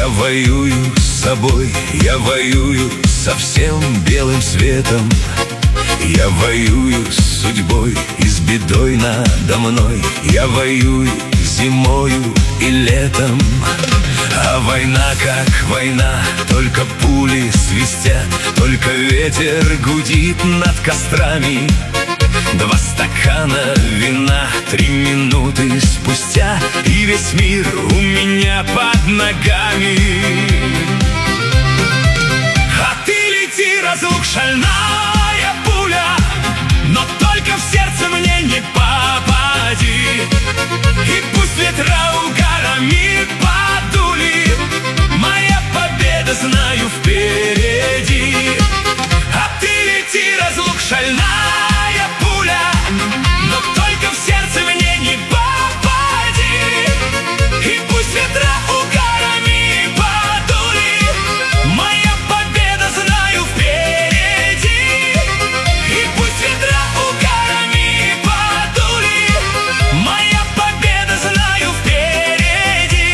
воюю с собой, я воюю со всем белым светом. Я воюю с судьбой и с бедой надо мной. Я воюю зимою и летом. А война как война, только пули свистят, только ветер гудит над кострами. 2 стакана вина 3 минуты спустя, и весь мир у меня под ногами. А ты лети, разлук, шальная пуля, но только в сердце мне не попади. И пусть ветра угарами подули, моя победа, знаю, впереди. А ты лети, разлук, шальная пуля, но только в сердце мне не попади. И пусть ветра угарами подули, моя победа, знаю, впереди. И пусть ветра угарами подули, моя победа, знаю, впереди.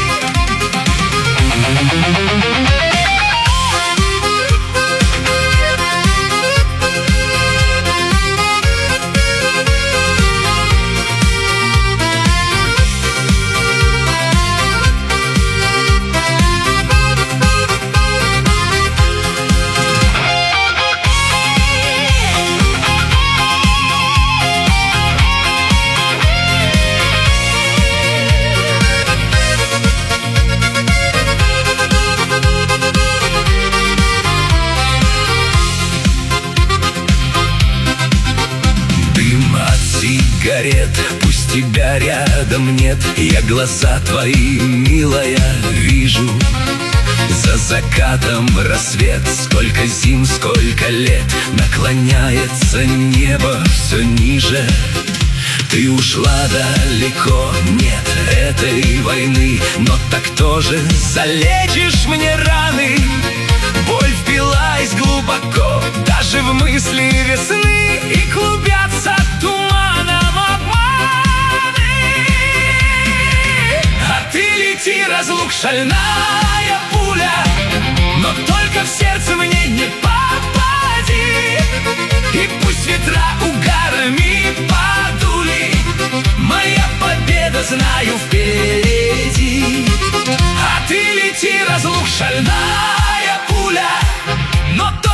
Сигарет, пусть тебя рядом нет, я глаза твои, милая, вижу. За закатом рассвет, сколько зим, сколько лет, наклоняется небо все ниже. Ты ушла далеко, нет этой войны, но так тоже залечишь мне раны. Боль впилась глубоко, даже в мысли весны, и клубятся туманом обманы. А ты лети, разлук, шальная пуля, но только в сердце мне не попади. И пусть ветра угарами подули, моя победа, знаю, впереди. А ты лети, разлук, шальная пуля, но